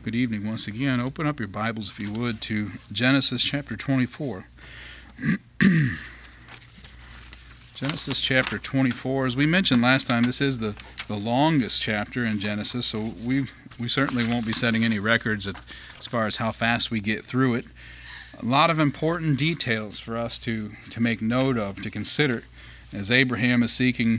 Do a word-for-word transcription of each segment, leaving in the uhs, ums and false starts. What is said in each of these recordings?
Good evening once again. Open up your Bibles, if you would, to Genesis chapter twenty-four. Genesis chapter twenty-four. As we mentioned last time, this is the, the longest chapter in Genesis, so we we certainly won't be setting any records at, as far as how fast we get through it. A lot of important details for us to, to make note of, to consider, as Abraham is seeking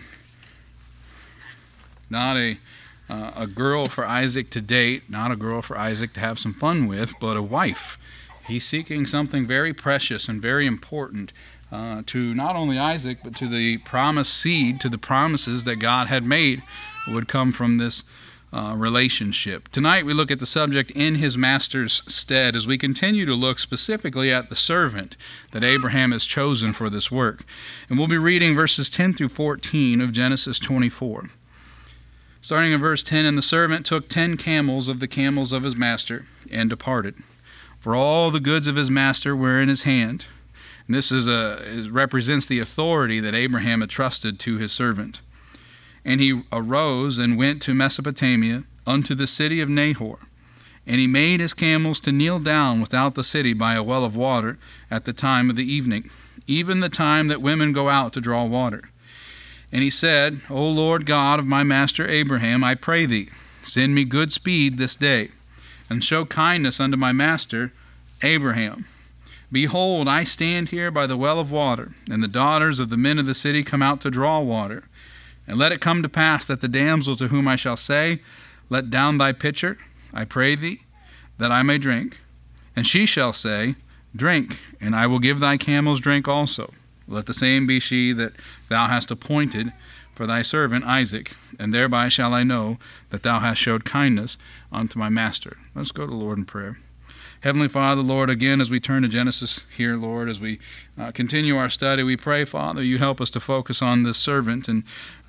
not a Uh, a girl for Isaac to date, not a girl for Isaac to have some fun with, but a wife. He's seeking something very precious and very important uh, to not only Isaac, but to the promised seed, to the promises that God had made would come from this uh, relationship. Tonight we look at the subject, in his master's stead, as we continue to look specifically at the servant that Abraham has chosen for this work. And we'll be reading verses ten through fourteen of Genesis twenty-four. Starting in verse ten, and the servant took ten camels of the camels of his master and departed. For all the goods of his master were in his hand. And this is a, is, represents the authority that Abraham had trusted to his servant. And he arose and went to Mesopotamia unto the city of Nahor. And he made his camels to kneel down without the city by a well of water at the time of the evening, even the time that women go out to draw water. And he said, O Lord God of my master Abraham, I pray thee, send me good speed this day, and show kindness unto my master Abraham. Behold, I stand here by the well of water, and the daughters of the men of the city come out to draw water. And let it come to pass that the damsel to whom I shall say, Let down thy pitcher, I pray thee, that I may drink. And she shall say, Drink, and I will give thy camels drink also. Let the same be she that thou hast appointed for thy servant Isaac, and thereby shall I know that thou hast showed kindness unto my master. Let's go to the Lord in prayer. Heavenly Father, Lord, again, as we turn to Genesis here, Lord, as we uh, continue our study, we pray, Father, you help us to focus on this servant. And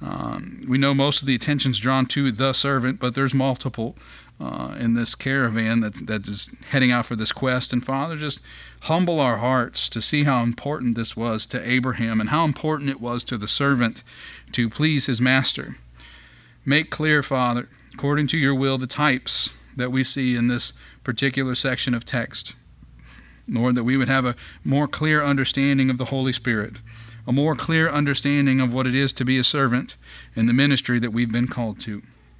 um, we know most of the attention's drawn to the servant, but there's multiple uh, in this caravan that, that is heading out for this quest. And Father, just humble our hearts to see how important this was to Abraham and how important it was to the servant to please his master. Make clear, Father, according to your will, the types that we see in this particular section of text. Lord, that we would have a more clear understanding of the Holy Spirit, a more clear understanding of what it is to be a servant in the ministry that we've been called to.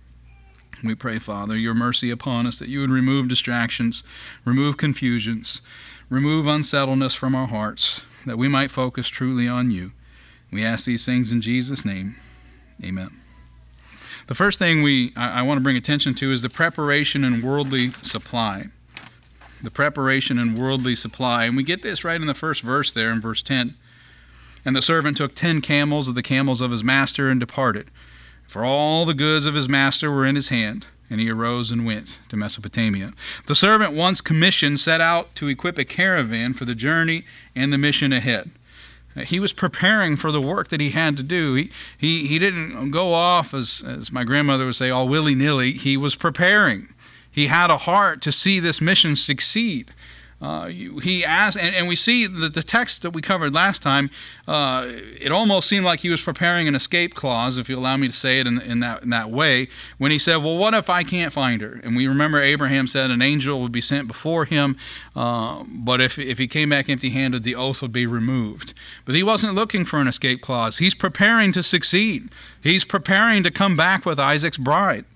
We pray, Father, your mercy upon us, that you would remove distractions, remove confusions, remove unsettledness from our hearts, that we might focus truly on you. We ask these things in Jesus' name. Amen. The first thing we I, I want to bring attention to is the preparation and worldly supply. The preparation and worldly supply. And we get this right in the first verse there in verse ten. And the servant took ten camels of the camels of his master and departed. For all the goods of his master were in his hand. And he arose and went to Mesopotamia. The servant, once commissioned, set out to equip a caravan for the journey and the mission ahead. He was preparing for the work that he had to do. He he, he didn't go off, as, as my grandmother would say, all willy-nilly. He was preparing. He had a heart to see this mission succeed. Uh, he asked, and, and we see that the text that we covered last time, uh, it almost seemed like he was preparing an escape clause, if you allow me to say it in, in, that, in that way, when he said, well, what if I can't find her? And we remember Abraham said an angel would be sent before him, uh, but if, if he came back empty-handed, the oath would be removed. But he wasn't looking for an escape clause. He's preparing to succeed. He's preparing to come back with Isaac's bride.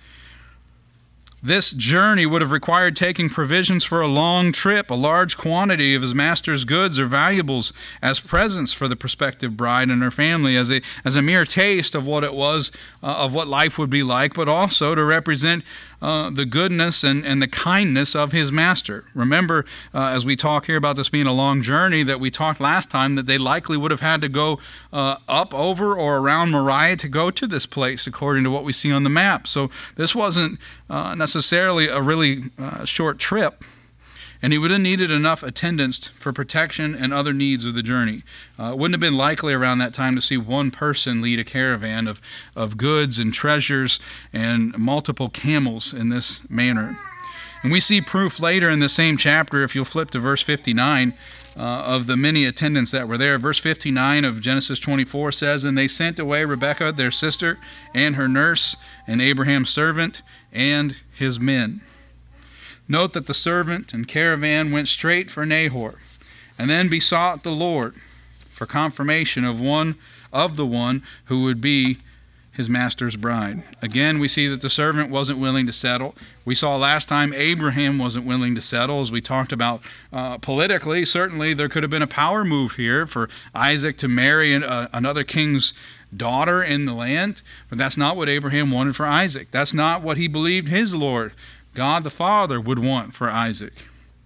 This journey would have required taking provisions for a long trip, a large quantity of his master's goods or valuables as presents for the prospective bride and her family, as a as a mere taste of what it was, uh, of what life would be like, but also to represent uh, the goodness and, and the kindness of his master. Remember, uh, as we talk here about this being a long journey, that we talked last time that they likely would have had to go uh, up, over, or around Moriah to go to this place, according to what we see on the map. So this wasn't uh, necessarily a really uh, short trip. And he would have needed enough attendants for protection and other needs of the journey. Uh, it wouldn't have been likely around that time to see one person lead a caravan of, of goods and treasures and multiple camels in this manner. And we see proof later in the same chapter, if you'll flip to verse fifty-nine, uh, of the many attendants that were there. Verse fifty-nine of Genesis twenty-four says, And they sent away Rebekah, their sister, and her nurse, and Abraham's servant, and his men. Note that the servant and caravan went straight for Nahor, and then besought the Lord for confirmation of one of the one who would be his master's bride. Again, we see that the servant wasn't willing to settle. We saw last time Abraham wasn't willing to settle, as we talked about uh, politically. Certainly, there could have been a power move here for Isaac to marry an, uh, another king's daughter in the land, but that's not what Abraham wanted for Isaac. That's not what he believed his Lord, God the Father, would want for Isaac.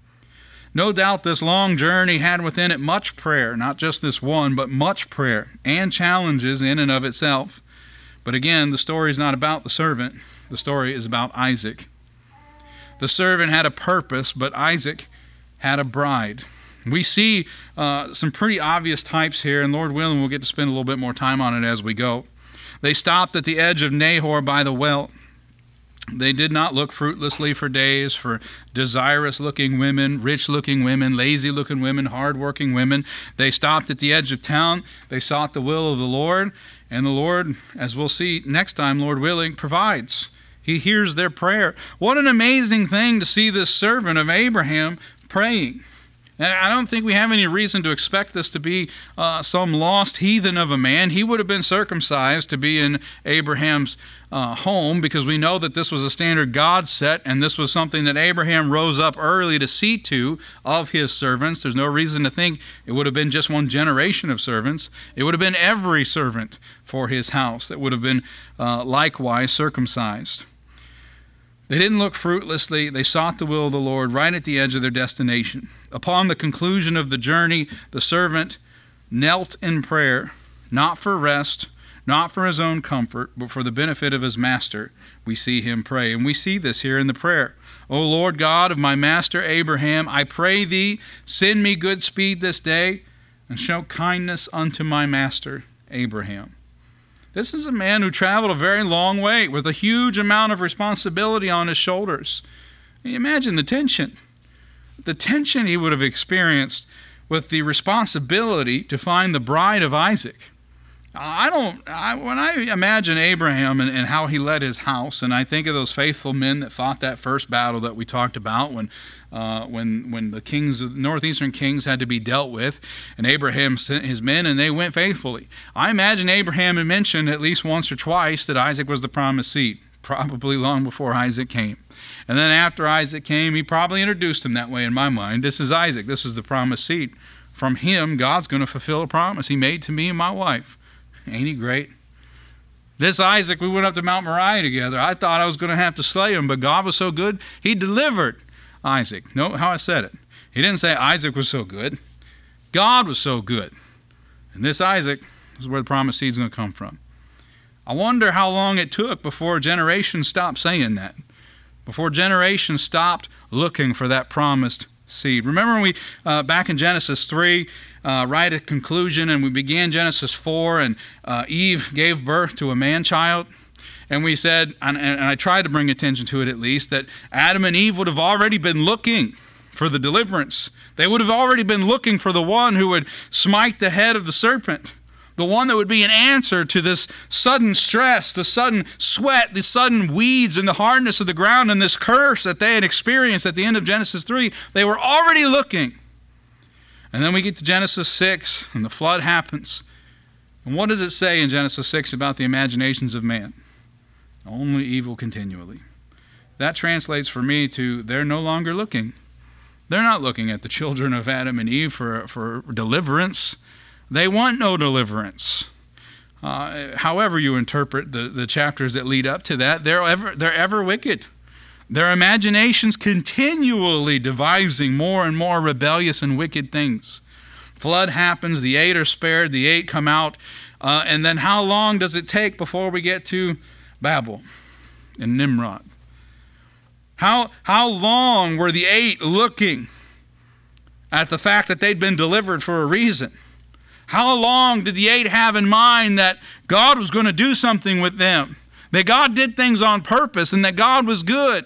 No doubt this long journey had within it much prayer, not just this one, but much prayer and challenges in and of itself. But again, the story is not about the servant. The story is about Isaac. The servant had a purpose, but Isaac had a bride. We see uh, some pretty obvious types here, and Lord willing, we'll get to spend a little bit more time on it as we go. They stopped at the edge of Nahor by the well. They did not look fruitlessly for days for desirous-looking women, rich-looking women, lazy-looking women, hard-working women. They stopped at the edge of town. They sought the will of the Lord, and the Lord, as we'll see next time, Lord willing, provides. He hears their prayer. What an amazing thing to see this servant of Abraham praying. And I don't think we have any reason to expect this to be uh, some lost heathen of a man. He would have been circumcised to be in Abraham's uh, home, because we know that this was a standard God set, and this was something that Abraham rose up early to see to of his servants. There's no reason to think it would have been just one generation of servants. It would have been every servant for his house that would have been uh, likewise circumcised. They didn't look fruitlessly. They sought the will of the Lord right at the edge of their destination. Upon the conclusion of the journey, the servant knelt in prayer, not for rest, not for his own comfort, but for the benefit of his master. We see him pray, and we see this here in the prayer. O Lord God of my master Abraham, I pray thee, send me good speed this day, and show kindness unto my master Abraham. This is a man who traveled a very long way with a huge amount of responsibility on his shoulders. Can you imagine the tension? The tension he would have experienced with the responsibility to find the bride of Isaac. I don't, I, when I imagine Abraham and, and how he led his house, and I think of those faithful men that fought that first battle that we talked about when uh, when when the kings, the northeastern kings had to be dealt with, and Abraham sent his men and they went faithfully. I imagine Abraham had mentioned at least once or twice that Isaac was the promised seed, probably long before Isaac came. And then after Isaac came, he probably introduced him that way in my mind. This is Isaac, this is the promised seed. From him, God's going to fulfill a promise he made to me and my wife. Ain't he great? This Isaac, we went up to Mount Moriah together. I thought I was going to have to slay him, but God was so good, he delivered Isaac. Note how I said it. He didn't say Isaac was so good. God was so good. And this Isaac, this is where the promised seed is going to come from. I wonder how long it took before generations stopped saying that, before generations stopped looking for that promised seed. Remember when we, uh, back in Genesis three, uh, right at conclusion, and we began Genesis four, and uh, Eve gave birth to a man-child, and we said, and, and I tried to bring attention to it at least, that Adam and Eve would have already been looking for the deliverance. They would have already been looking for the one who would smite the head of the serpent, the one that would be an answer to this sudden stress, the sudden sweat, the sudden weeds and the hardness of the ground, and this curse that they had experienced at the end of Genesis three. They were already looking. And then we get to Genesis six, and the flood happens. And what does it say in Genesis six about the imaginations of man? Only evil continually. That translates for me to they're no longer looking. They're not looking at the children of Adam and Eve for, for deliverance. They want no deliverance. Uh, however you interpret the, the chapters that lead up to that, they're ever, they're ever wicked. Their imaginations continually devising more and more rebellious and wicked things. Flood happens, the eight are spared, the eight come out, uh, and then how long does it take before we get to Babel and Nimrod? How, how long were the eight looking at the fact that they'd been delivered for a reason? How long did the eight have in mind that God was going to do something with them? That God did things on purpose and that God was good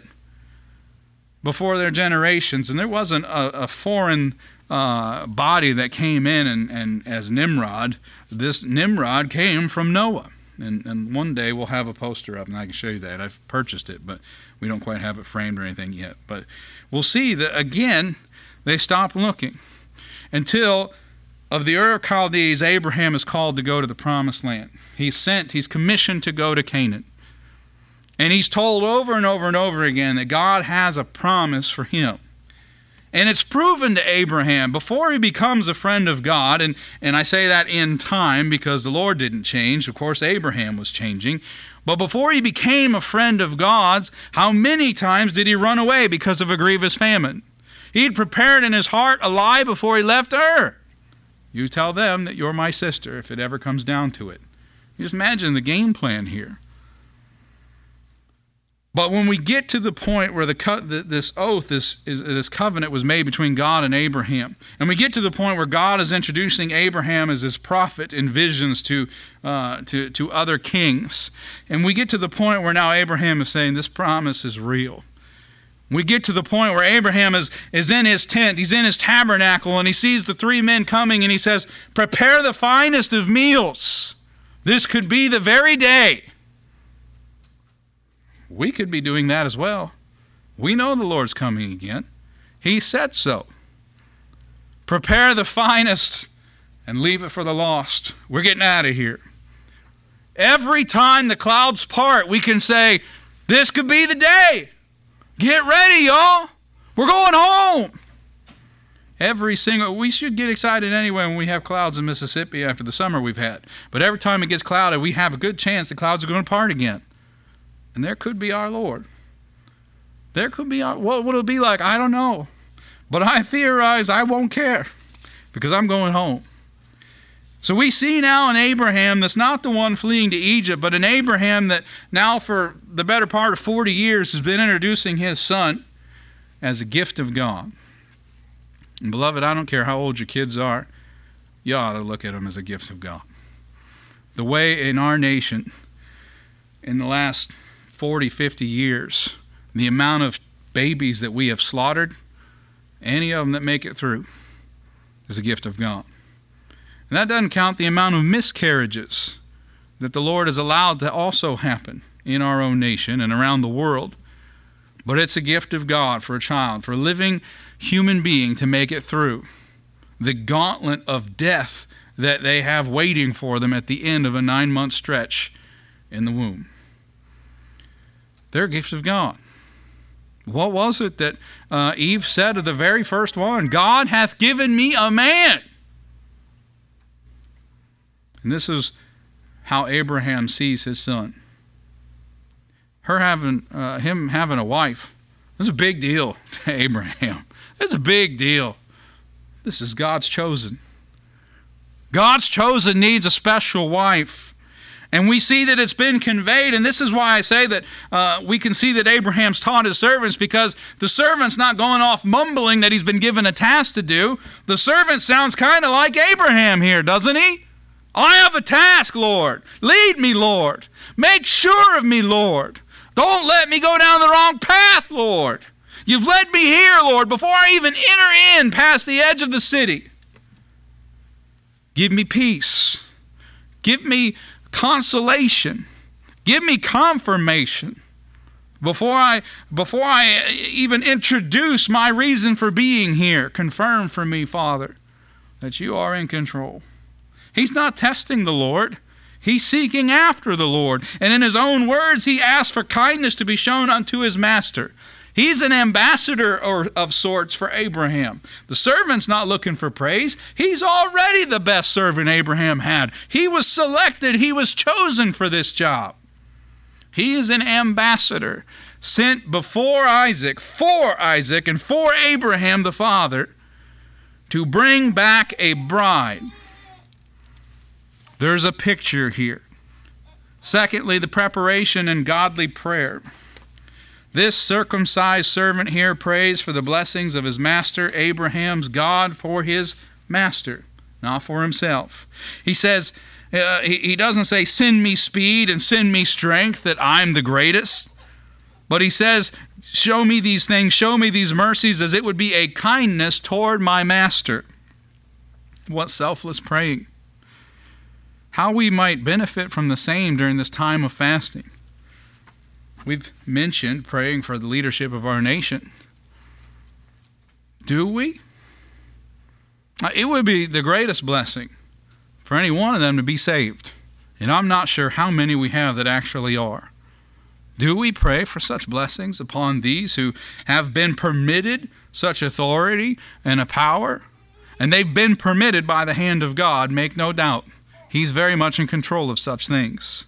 before their generations. And there wasn't a, a foreign uh, body that came in and, and as Nimrod. This Nimrod came from Noah. And, and one day we'll have a poster up, and I can show you that. I've purchased it, but we don't quite have it framed or anything yet. But we'll see that, again, they stopped looking until of the Ur of Chaldees, Abraham is called to go to the promised land. He's sent, he's commissioned to go to Canaan. And he's told over and over and over again that God has a promise for him. And it's proven to Abraham before he becomes a friend of God, and, and I say that in time because the Lord didn't change. Of course, Abraham was changing. But before he became a friend of God's, how many times did he run away because of a grievous famine? He'd prepared in his heart a lie before he left Ur. You tell them that you're my sister if it ever comes down to it. You just imagine the game plan here. But when we get to the point where the co- this oath, this, this covenant was made between God and Abraham, and we get to the point where God is introducing Abraham as his prophet in visions to, uh, to, to other kings, and we get to the point where now Abraham is saying this promise is real. We get to the point where Abraham is, is in his tent, he's in his tabernacle, and he sees the three men coming, and he says, prepare the finest of meals. This could be the very day. We could be doing that as well. We know the Lord's coming again. He said so. Prepare the finest and leave it for the lost. We're getting out of here. Every time the clouds part, we can say, this could be the day. Get ready, y'all. We're going home. Every single, we should get excited anyway when we have clouds in Mississippi after the summer we've had. But every time it gets clouded, we have a good chance the clouds are going to part again. And there could be our Lord. There could be our, what would it be like? I don't know. But I theorize I won't care because I'm going home. So we see now an Abraham that's not the one fleeing to Egypt, but an Abraham that now for the better part of forty years has been introducing his son as a gift of God. And beloved, I don't care how old your kids are, you ought to look at them as a gift of God. The way in our nation in the last forty, fifty years, the amount of babies that we have slaughtered, any of them that make it through, is a gift of God. And that doesn't count the amount of miscarriages that the Lord has allowed to also happen in our own nation and around the world. But it's a gift of God for a child, for a living human being to make it through the gauntlet of death that they have waiting for them at the end of a nine-month stretch in the womb. They're gifts of God. What was it that uh, Eve said of the very first one? God hath given me a man. And this is how Abraham sees his son. Her having, uh, him having a wife, this is a big deal to Abraham. It's a big deal. This is God's chosen. God's chosen needs a special wife. And we see that it's been conveyed, and this is why I say that uh, we can see that Abraham's taught his servants, because the servant's not going off mumbling that he's been given a task to do. The servant sounds kind of like Abraham here, doesn't he? I have a task, Lord. Lead me, Lord. Make sure of me, Lord. Don't let me go down the wrong path, Lord. You've led me here, Lord, before I even enter in past the edge of the city. Give me peace. Give me consolation. Give me confirmation before I before I even introduce my reason for being here. Confirm for me, Father, that you are in control. He's not testing the Lord. He's seeking after the Lord. And in his own words, he asks for kindness to be shown unto his master. He's an ambassador or of sorts for Abraham. The servant's not looking for praise. He's already the best servant Abraham had. He was selected. He was chosen for this job. He is an ambassador sent before Isaac, for Isaac, and for Abraham the father to bring back a bride. There's a picture here. Secondly, the preparation and godly prayer. This circumcised servant here prays for the blessings of his master, Abraham's God, for his master, not for himself. He says, uh, he, he doesn't say, send me speed and send me strength, that I'm the greatest. But he says, show me these things, show me these mercies, as it would be a kindness toward my master. What selfless praying. how we might benefit from the same during this time of fasting. We've mentioned praying for the leadership of our nation. Do we? It would be the greatest blessing for any one of them to be saved. And I'm not sure how many we have that actually are. Do we pray for such blessings upon these who have been permitted such authority and a power? And they've been permitted by the hand of God, make no doubt. He's very much in control of such things.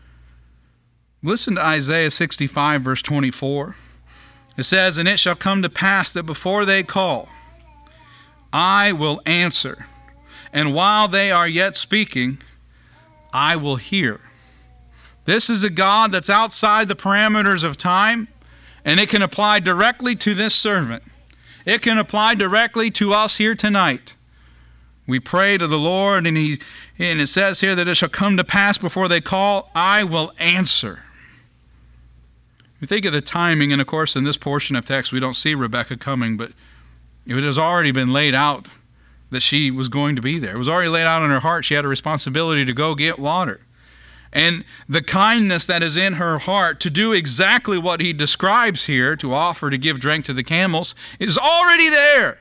Listen to Isaiah sixty-five, verse twenty-four. It says, "And it shall come to pass that before they call, I will answer. And while they are yet speaking, I will hear." This is a God that's outside the parameters of time, and it can apply directly to this servant. It can apply directly to us here tonight. We pray to the Lord, and he and it says here that it shall come to pass before they call, I will answer. We think of the timing, and of course in this portion of text we don't see Rebekah coming, but it has already been laid out that she was going to be there. It was already laid out in her heart. She had a responsibility to go get water. And the kindness that is in her heart to do exactly what he describes here, to offer to give drink to the camels, is already there.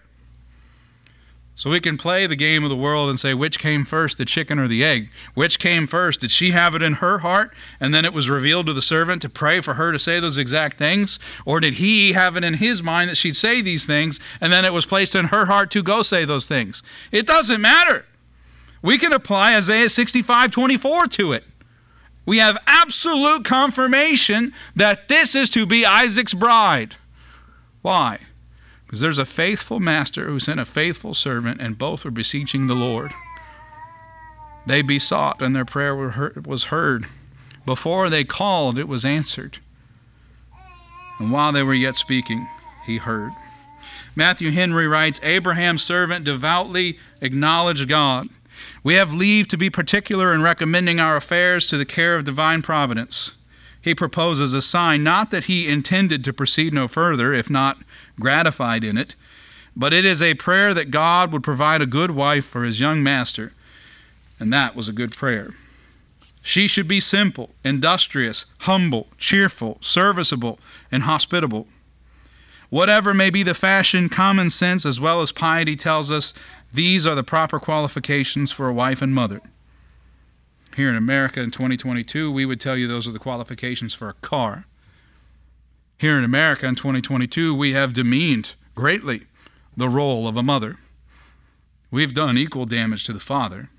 So we can play the game of the world and say, which came first, the chicken or the egg? Which came first? Did she have it in her heart, and then it was revealed to the servant to pray for her to say those exact things? Or did he have it in his mind that she'd say these things, and then it was placed in her heart to go say those things? It doesn't matter. We can apply Isaiah sixty-five twenty-four to it. We have absolute confirmation that this is to be Isaac's bride. Why? Because there's a faithful master who sent a faithful servant, and both are beseeching the Lord. They besought, and their prayer was heard. Before they called, it was answered. And while they were yet speaking, he heard. Matthew Henry writes, Abraham's servant devoutly acknowledged God. We have leave to be particular in recommending our affairs to the care of divine providence. He proposes a sign, not that he intended to proceed no further, if not gratified in it, but it is a prayer that God would provide a good wife for his young master, and that was a good prayer. She should be simple, industrious, humble, cheerful, serviceable, and hospitable. Whatever may be the fashion, common sense as well as piety tells us these are the proper qualifications for a wife and mother. Here in America in twenty twenty-two, we would tell you those are the qualifications for a car. Here in America in twenty twenty-two, we have demeaned greatly the role of a mother. We've done equal damage to the father.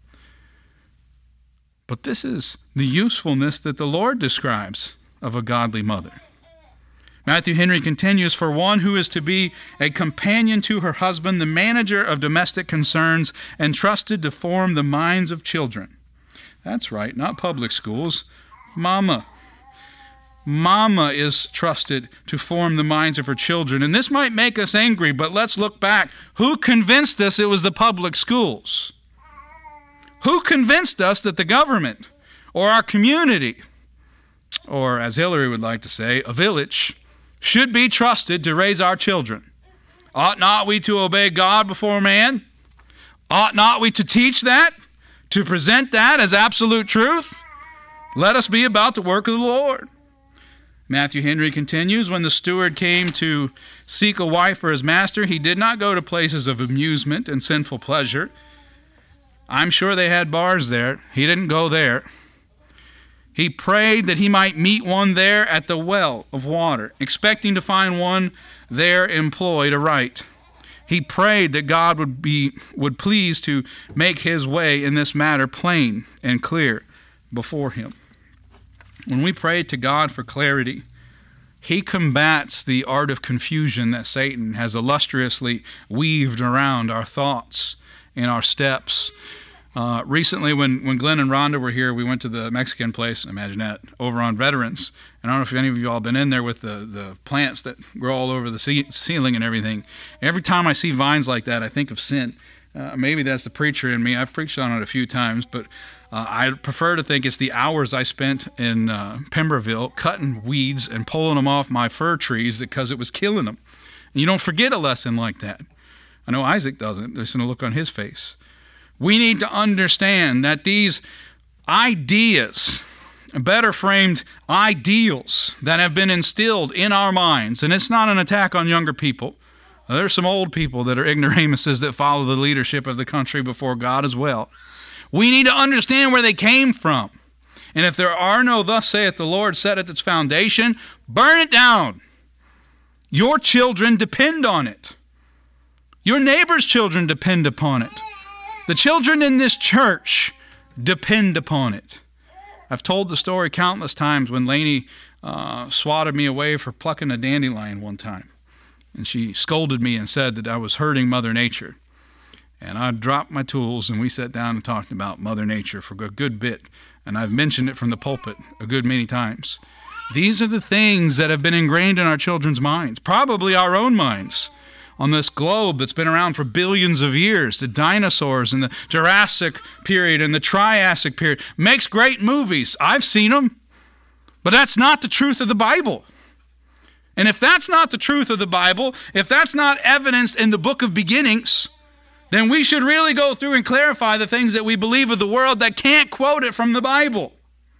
But this is the usefulness that the Lord describes of a godly mother. Matthew Henry continues, for one who is to be a companion to her husband, the manager of domestic concerns, and trusted to form the minds of children. That's right, not public schools. Mama. Mama is trusted to form the minds of her children. And this might make us angry, but let's look back. Who convinced us it was the public schools? Who convinced us that the government or our community, or as Hillary would like to say, a village, should be trusted to raise our children? Ought not we to obey God before man? Ought not we to teach that? To present that as absolute truth? Let us be about the work of the Lord. Matthew Henry continues, when the steward came to seek a wife for his master, he did not go to places of amusement and sinful pleasure. I'm sure they had bars there. He didn't go there. He prayed that he might meet one there at the well of water, expecting to find one there employed aright. He prayed that God would be would please to make his way in this matter plain and clear before him. When we pray to God for clarity, he combats the art of confusion that Satan has illustriously weaved around our thoughts and our steps. Uh, recently, when, when Glenn and Rhonda were here, we went to the Mexican place, imagine that, over on Veterans. And I don't know if any of you all been in there with the, the plants that grow all over the ce- ceiling and everything. Every time I see vines like that, I think of sin. Uh, maybe that's the preacher in me. I've preached on it a few times, but uh, I prefer to think it's the hours I spent in uh, Pemberville cutting weeds and pulling them off my fir trees because it was killing them. And you don't forget a lesson like that. I know Isaac doesn't. Listen to the look on his face. We need to understand that these ideas, better framed ideals that have been instilled in our minds, and it's not an attack on younger people. There's some old people that are ignoramuses that follow the leadership of the country before God as well. We need to understand where they came from. And if there are no thus saith the Lord set at its foundation, burn it down. Your children depend on it. Your neighbor's children depend upon it. The children in this church depend upon it. I've told the story countless times when Lainey uh, swatted me away for plucking a dandelion one time. And she scolded me and said that I was hurting Mother Nature. And I dropped my tools and we sat down and talked about Mother Nature for a good bit. And I've mentioned it from the pulpit a good many times. These are the things that have been ingrained in our children's minds, probably our own minds, on this globe that's been around for billions of years. The dinosaurs and the Jurassic period and the Triassic period makes great movies. I've seen them, but that's not the truth of the Bible. And if that's not the truth of the Bible, if that's not evidenced in the book of beginnings, then we should really go through and clarify the things that we believe of the world that can't quote it from the Bible.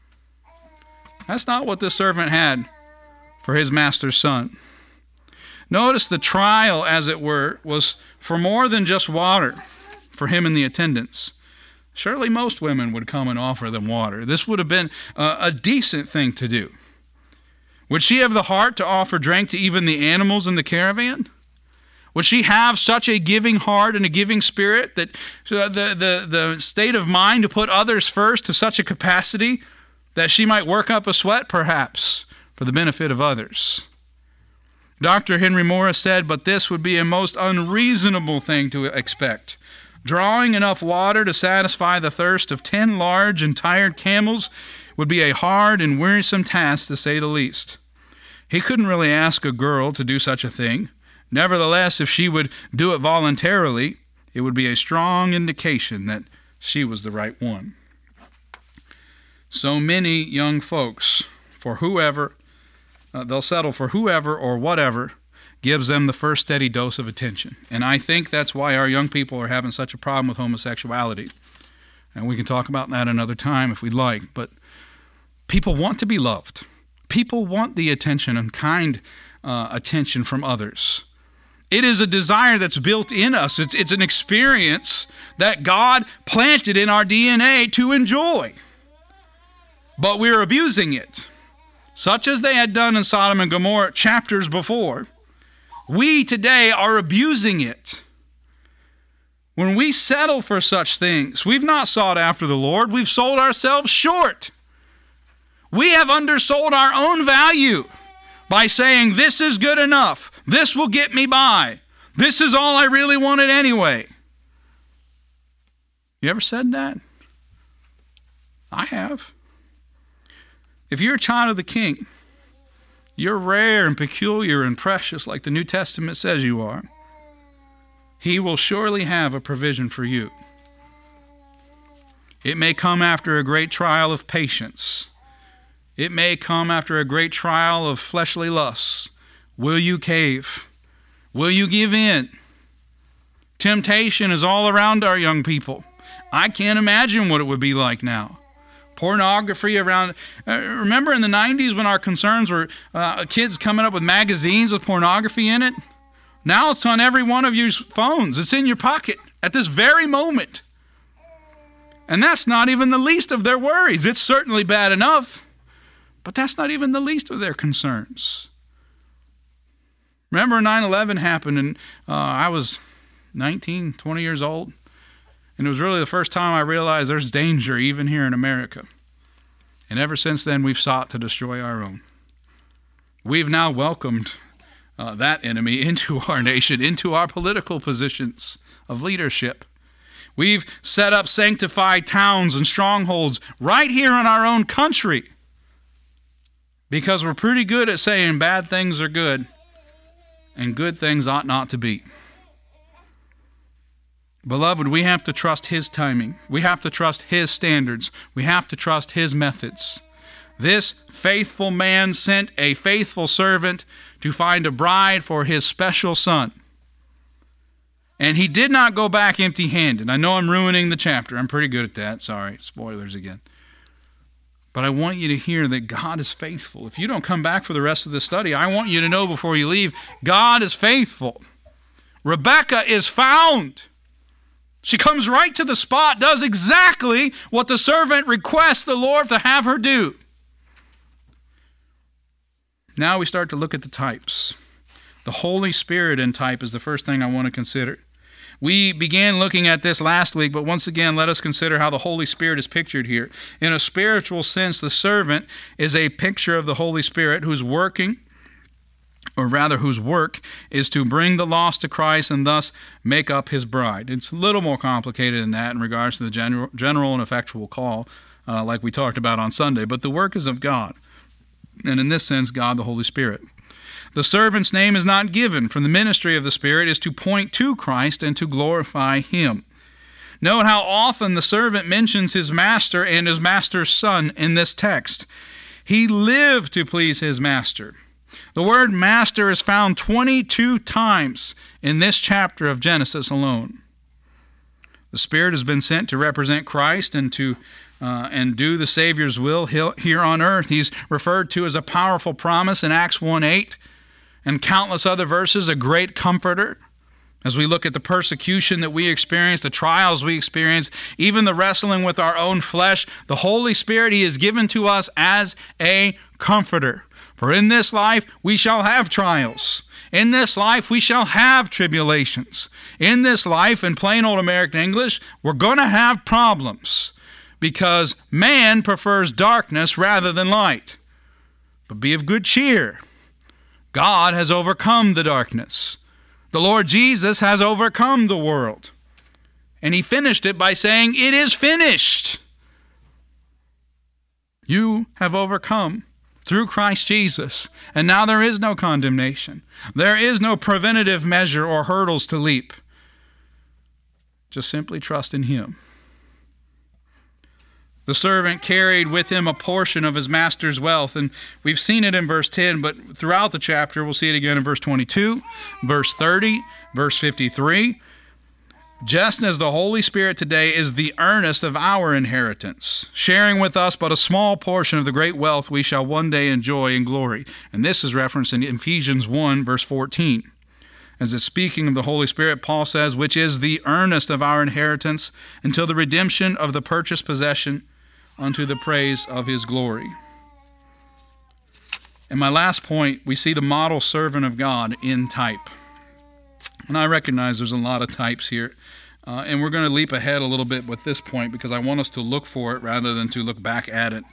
That's not what this servant had for his master's son. Notice the trial, as it were, was for more than just water for him and the attendants. Surely most women would come and offer them water. This would have been a, a decent thing to do. Would she have the heart to offer drink to even the animals in the caravan? Would she have such a giving heart and a giving spirit that uh, the, the, the state of mind to put others first to such a capacity that she might work up a sweat, perhaps, for the benefit of others? Doctor Henry Morris said, but this would be a most unreasonable thing to expect. Drawing enough water to satisfy the thirst of ten large and tired camels would be a hard and wearisome task, to say the least. He couldn't really ask a girl to do such a thing. Nevertheless, if she would do it voluntarily, it would be a strong indication that she was the right one. So many young folks, for whoever, uh, they'll settle for whoever or whatever gives them the first steady dose of attention. And I think that's why our young people are having such a problem with homosexuality. And we can talk about that another time if we'd like. But people want to be loved. People want the attention and kind uh, attention from others. It is a desire that's built in us. It's, it's an experience that God planted in our D N A to enjoy. But we're abusing it, such as they had done in Sodom and Gomorrah chapters before. We today are abusing it. When we settle for such things, we've not sought after the Lord. We've sold ourselves short. We have undersold our own value by saying, this is good enough. This will get me by. This is all I really wanted anyway. You ever said that? I have. If you're a child of the King, you're rare and peculiar and precious like the New Testament says you are. He will surely have a provision for you. It may come after a great trial of patience. It may come after a great trial of fleshly lusts. Will you cave? Will you give in? Temptation is all around our young people. I can't imagine what it would be like now. Pornography around. Uh, remember in the nineties when our concerns were uh, kids coming up with magazines with pornography in it? Now it's on every one of your phones. It's in your pocket at this very moment. And that's not even the least of their worries. It's certainly bad enough, but that's not even the least of their concerns. Remember nine eleven happened and uh, I was nineteen, twenty years old. And it was really the first time I realized there's danger even here in America. And ever since then, we've sought to destroy our own. We've now welcomed uh, that enemy into our nation, into our political positions of leadership. We've set up sanctified towns and strongholds right here in our own country because we're pretty good at saying bad things are good and good things ought not to be. Beloved, we have to trust His timing. We have to trust His standards. We have to trust His methods. This faithful man sent a faithful servant to find a bride for his special son. And he did not go back empty-handed. I know I'm ruining the chapter. I'm pretty good at that. Sorry, spoilers again. But I want you to hear that God is faithful. If you don't come back for the rest of the study, I want you to know before you leave, God is faithful. Rebekah is found. She comes right to the spot, does exactly what the servant requests the Lord to have her do. Now we start to look at the types. The Holy Spirit in type is the first thing I want to consider. We began looking at this last week, but once again, let us consider how the Holy Spirit is pictured here. In a spiritual sense, the servant is a picture of the Holy Spirit who's working, or rather whose work is to bring the lost to Christ and thus make up his bride. It's a little more complicated than that in regards to the general, general and effectual call, uh, like we talked about on Sunday, but the work is of God. And in this sense, God the Holy Spirit. The servant's name is not given, for the ministry of the Spirit is to point to Christ and to glorify him. Note how often the servant mentions his master and his master's son in this text. He lived to please his master. The word master is found twenty-two times in this chapter of Genesis alone. The Spirit has been sent to represent Christ and to uh, and do the Savior's will here on earth. He's referred to as a powerful promise in Acts one eight. And countless other verses, a great comforter. As we look at the persecution that we experience, the trials we experience, even the wrestling with our own flesh, the Holy Spirit He is given to us as a comforter. For in this life we shall have trials. In this life we shall have tribulations. In this life, in plain old American English, we're going to have problems. Because man prefers darkness rather than light. But be of good cheer. God has overcome the darkness. The Lord Jesus has overcome the world. And He finished it by saying, "It is finished." You have overcome through Christ Jesus. And now there is no condemnation. There is no preventative measure or hurdles to leap. Just simply trust in Him. The servant carried with him a portion of his master's wealth, and we've seen it in verse ten, but throughout the chapter, we'll see it again in verse twenty-two, verse thirty, verse fifty-three. Just as the Holy Spirit today is the earnest of our inheritance, sharing with us but a small portion of the great wealth we shall one day enjoy in glory. And this is referenced in Ephesians one, verse fourteen. As it's speaking of the Holy Spirit, Paul says, which is the earnest of our inheritance until the redemption of the purchased possession, unto the praise of His glory. And my last point, we see the model servant of God in type. And I recognize there's a lot of types here. Uh, and we're going to leap ahead a little bit with this point because I want us to look for it rather than to look back at it.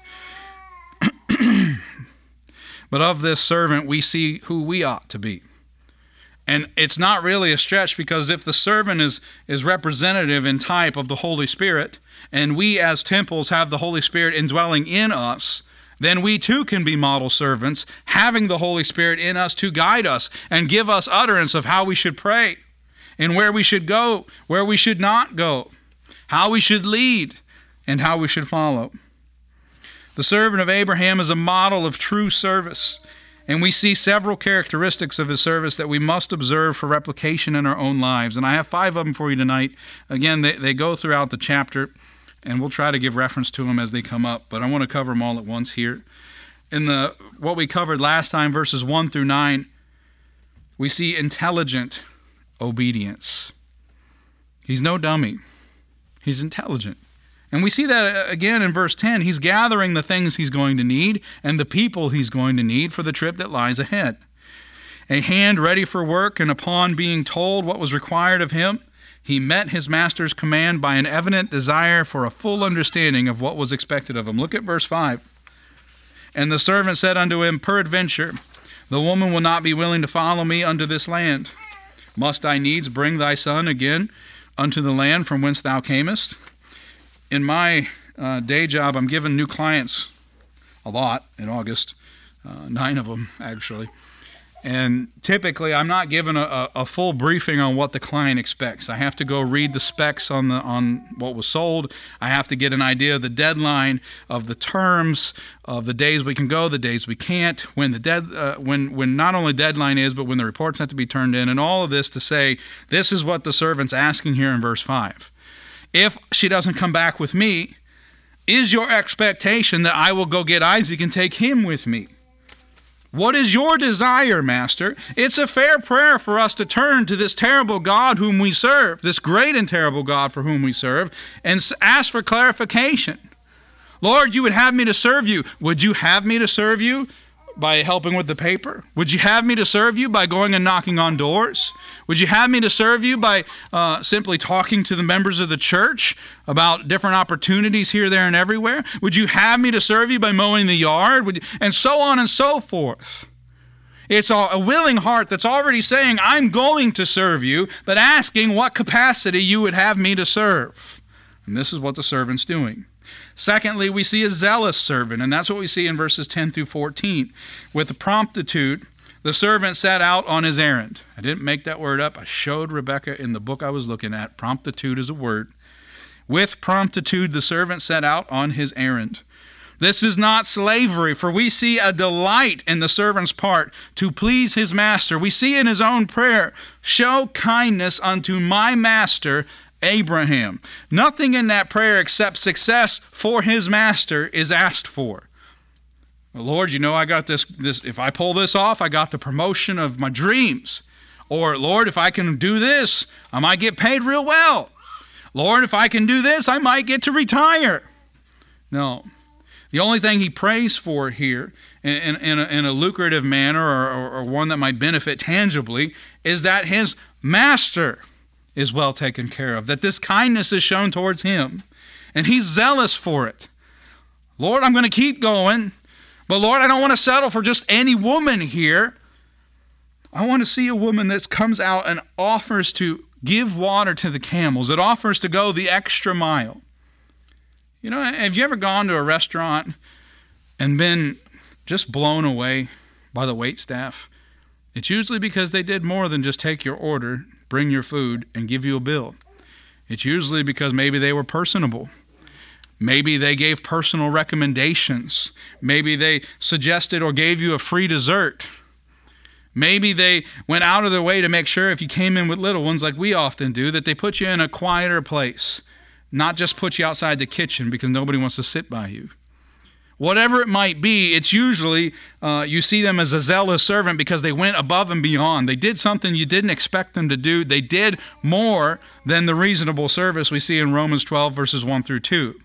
But of this servant, we see who we ought to be. And it's not really a stretch because if the servant is, is representative in type of the Holy Spirit, and we as temples have the Holy Spirit indwelling in us, then we too can be model servants, having the Holy Spirit in us to guide us and give us utterance of how we should pray, and where we should go, where we should not go, how we should lead, and how we should follow. The servant of Abraham is a model of true service. And we see several characteristics of his service that we must observe for replication in our own lives. And I have five of them for you tonight. Again, they, they go throughout the chapter, and we'll try to give reference to them as they come up. But I want to cover them all at once here. In the what we covered last time, verses one through nine, we see intelligent obedience. He's no dummy. He's intelligent. And we see that again in verse ten. He's gathering the things he's going to need and the people he's going to need for the trip that lies ahead. A hand ready for work, and upon being told what was required of him, he met his master's command by an evident desire for a full understanding of what was expected of him. Look at verse five. And the servant said unto him, Peradventure, the woman will not be willing to follow me unto this land. Must I needs bring thy son again unto the land from whence thou camest? In my uh, day job, I'm given new clients a lot in August, uh, nine of them actually. And typically, I'm not given a, a full briefing on what the client expects. I have to go read the specs on the on what was sold. I have to get an idea of the deadline, of the terms, of the days we can go, the days we can't, when the dead, uh, when when not only deadline is, but when the reports have to be turned in, and all of this to say, this is what the servant's asking here in verse five. If she doesn't come back with me, is your expectation that I will go get Isaac and take him with me? What is your desire, Master? It's a fair prayer for us to turn to this terrible God whom we serve, this great and terrible God for whom we serve, and ask for clarification. Lord, you would have me to serve you. Would you have me to serve you by helping with the paper? Would you have me to serve you by going and knocking on doors? Would you have me to serve you by uh, simply talking to the members of the church about different opportunities here, there, and everywhere? Would you have me to serve you by mowing the yard? Would you, and so on and so forth. It's a willing heart that's already saying, I'm going to serve you, but asking what capacity you would have me to serve. And this is what the servant's doing. Secondly, we see a zealous servant, and that's what we see in verses ten through fourteen. With promptitude, the servant set out on his errand. I didn't make that word up. I showed Rebecca in the book I was looking at. Promptitude is a word. With promptitude, the servant set out on his errand. This is not slavery, for we see a delight in the servant's part to please his master. We see in his own prayer, show kindness unto my master, Abraham. Nothing in that prayer except success for his master is asked for. Lord, you know, I got this, this, if I pull this off, I got the promotion of my dreams. Or, Lord, if I can do this, I might get paid real well. Lord, if I can do this, I might get to retire. No. The only thing he prays for here, in, in, in, a, in a lucrative manner or, or, or one that might benefit tangibly, is that his master is well taken care of, that this kindness is shown towards him, and he's zealous for it. Lord, I'm going to keep going, but Lord, I don't want to settle for just any woman here. I want to see a woman that comes out and offers to give water to the camels. It offers to go the extra mile. You know, have you ever gone to a restaurant and been just blown away by the wait staff? It's usually because they did more than just take your order, bring your food, and give you a bill. It's usually because maybe they were personable. Maybe they gave personal recommendations. Maybe they suggested or gave you a free dessert. Maybe they went out of their way to make sure if you came in with little ones like we often do, that they put you in a quieter place, not just put you outside the kitchen because nobody wants to sit by you. Whatever it might be, it's usually uh, you see them as a zealous servant because they went above and beyond. They did something you didn't expect them to do. They did more than the reasonable service we see in Romans twelve, verses one through two.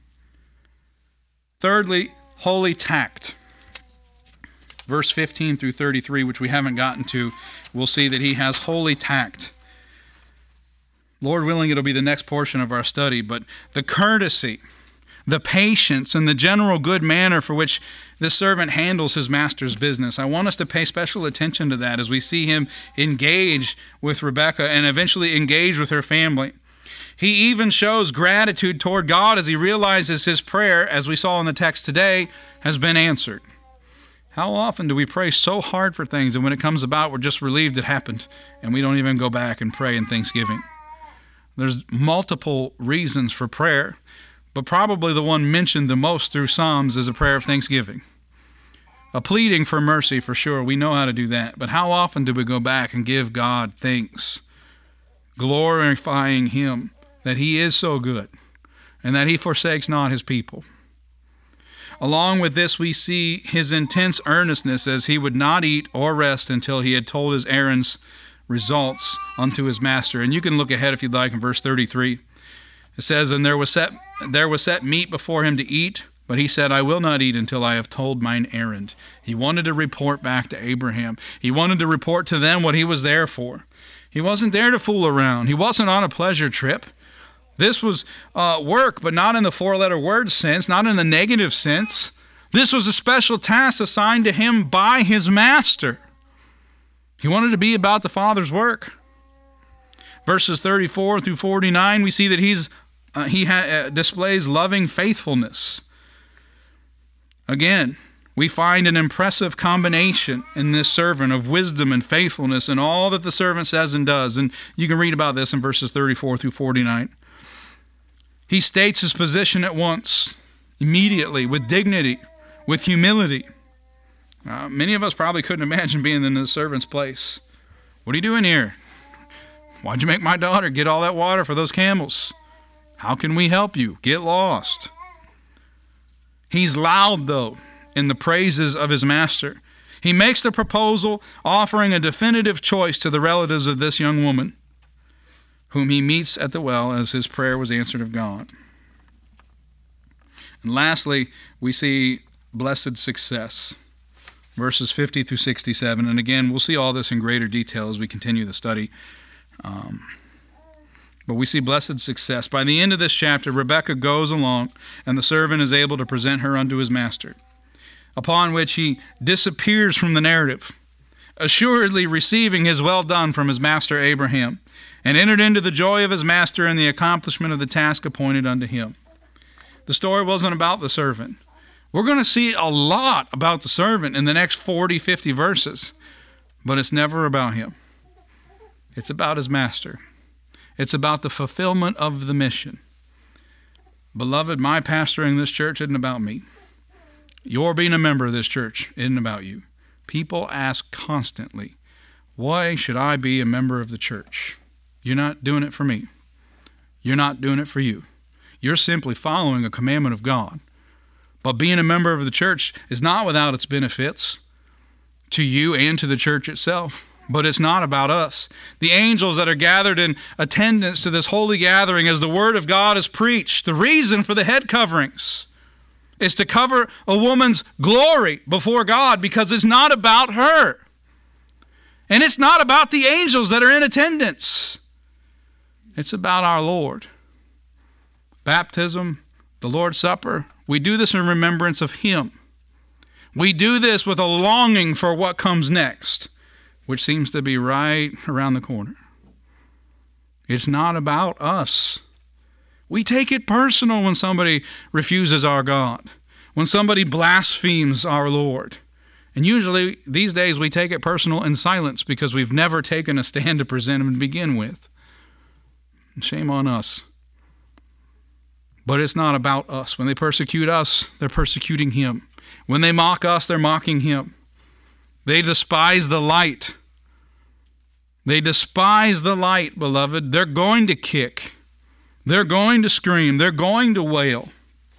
Thirdly, holy tact. Verse fifteen through thirty-three, which we haven't gotten to, we'll see that he has holy tact. Lord willing, it'll be the next portion of our study, but the courtesy, the patience, and the general good manner for which this servant handles his master's business. I want us to pay special attention to that as we see him engage with Rebekah and eventually engage with her family. He even shows gratitude toward God as he realizes his prayer, as we saw in the text today, has been answered. How often do we pray so hard for things, and when it comes about, we're just relieved it happened, and we don't even go back and pray in thanksgiving? There's multiple reasons for prayer, but probably the one mentioned the most through Psalms is a prayer of thanksgiving. A pleading for mercy, for sure. We know how to do that. But how often do we go back and give God thanks, glorifying him that he is so good and that he forsakes not his people? Along with this, we see his intense earnestness as he would not eat or rest until he had told his errands results unto his master. And you can look ahead if you'd like in verse thirty-three. It says, And there was set there was set meat before him to eat, but he said, I will not eat until I have told mine errand. He wanted to report back to Abraham. He wanted to report to them what he was there for. He wasn't there to fool around. He wasn't on a pleasure trip. This was uh, work, but not in the four-letter word sense, not in the negative sense. This was a special task assigned to him by his master. He wanted to be about the Father's work. Verses thirty-four through forty-nine, we see that he's uh, he ha- uh, displays loving faithfulness. Again, We find an impressive combination in this servant of wisdom and faithfulness in all that the servant says and does. And you can read about this in verses thirty-four through forty-nine. He states his position at once, immediately, with dignity, with humility. Uh, many of us probably couldn't imagine being in the servant's place. What are you doing here? Why'd you make my daughter get all that water for those camels? How can we help you? Get lost. He's loud, though, in the praises of his master. He makes the proposal, offering a definitive choice to the relatives of this young woman, whom he meets at the well as his prayer was answered of God. And lastly, we see blessed success. Verses fifty through sixty-seven. And again, we'll see all this in greater detail as we continue the study. Um, but we see blessed success. By the end of this chapter, Rebekah goes along, and the servant is able to present her unto his master, upon which he disappears from the narrative, assuredly receiving his well done from his master Abraham, and entered into the joy of his master and the accomplishment of the task appointed unto him. The story wasn't about the servant. We're going to see a lot about the servant in the next forty, fifty verses, but it's never about him. It's about his master. It's about the fulfillment of the mission. Beloved, my pastoring this church isn't about me. Your being a member of this church isn't about you. People ask constantly, why should I be a member of the church? You're not doing it for me. You're not doing it for you. You're simply following a commandment of God. But being a member of the church is not without its benefits to you and to the church itself. But it's not about us. The angels that are gathered in attendance to this holy gathering as the word of God is preached, the reason for the head coverings is to cover a woman's glory before God, because it's not about her. And it's not about the angels that are in attendance. It's about our Lord. Baptism, the Lord's Supper, we do this in remembrance of Him. We do this with a longing for what comes next, which seems to be right around the corner. It's not about us. We take it personal when somebody refuses our God, when somebody blasphemes our Lord. And usually these days we take it personal in silence because we've never taken a stand to present Him to begin with. Shame on us. But it's not about us. When they persecute us, they're persecuting Him. When they mock us, they're mocking Him. They despise the light. They despise the light, beloved. They're going to kick. They're going to scream. They're going to wail.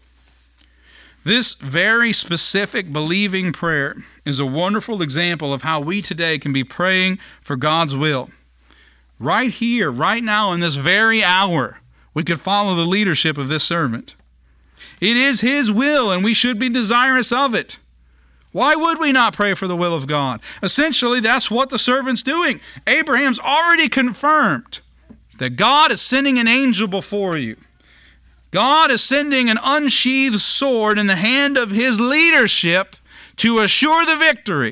This very specific believing prayer is a wonderful example of how we today can be praying for God's will. Right here, right now, in this very hour, we could follow the leadership of this servant. It is His will, and we should be desirous of it. Why would we not pray for the will of God? Essentially, that's what the servant's doing. Abraham's already confirmed that God is sending an angel before you. God is sending an unsheathed sword in the hand of His leadership to assure the victory.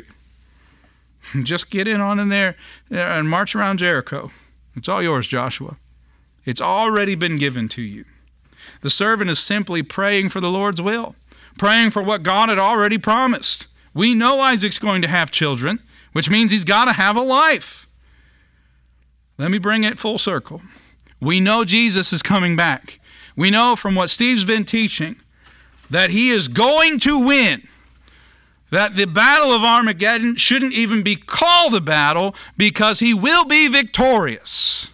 Just get in on in there and march around Jericho. It's all yours, Joshua. It's already been given to you. The servant is simply praying for the Lord's will, praying for what God had already promised. We know Isaac's going to have children, which means he's got to have a wife. Let me bring it full circle. We know Jesus is coming back. We know from what Steve's been teaching that He is going to win, that the battle of Armageddon shouldn't even be called a battle because He will be victorious.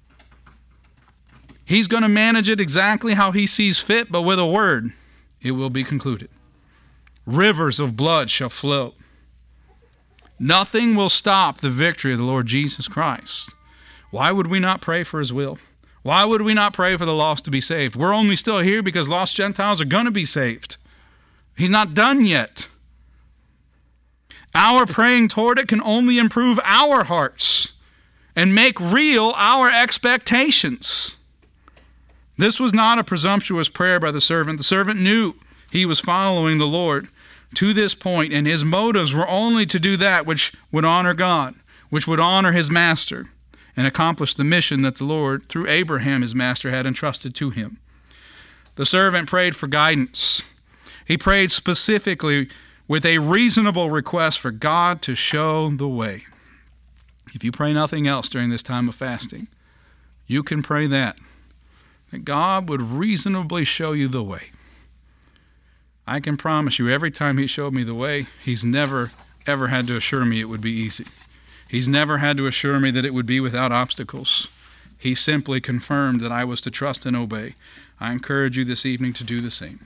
He's going to manage it exactly how He sees fit, but with a word, it will be concluded. Rivers of blood shall flow. Nothing will stop the victory of the Lord Jesus Christ. Why would we not pray for His will? Why would we not pray for the lost to be saved? We're only still here because lost Gentiles are going to be saved. He's not done yet. Our praying toward it can only improve our hearts and make real our expectations. This was not a presumptuous prayer by the servant. The servant knew he was following the Lord to this point, and his motives were only to do that which would honor God, which would honor his master, and accomplish the mission that the Lord, through Abraham, his master, had entrusted to him. The servant prayed for guidance. He prayed specifically with a reasonable request for God to show the way. If you pray nothing else during this time of fasting, you can pray that, that God would reasonably show you the way. I can promise you, every time he showed me the way, he's never, ever had to assure me it would be easy. He's never had to assure me that it would be without obstacles. He simply confirmed that I was to trust and obey. I encourage you this evening to do the same.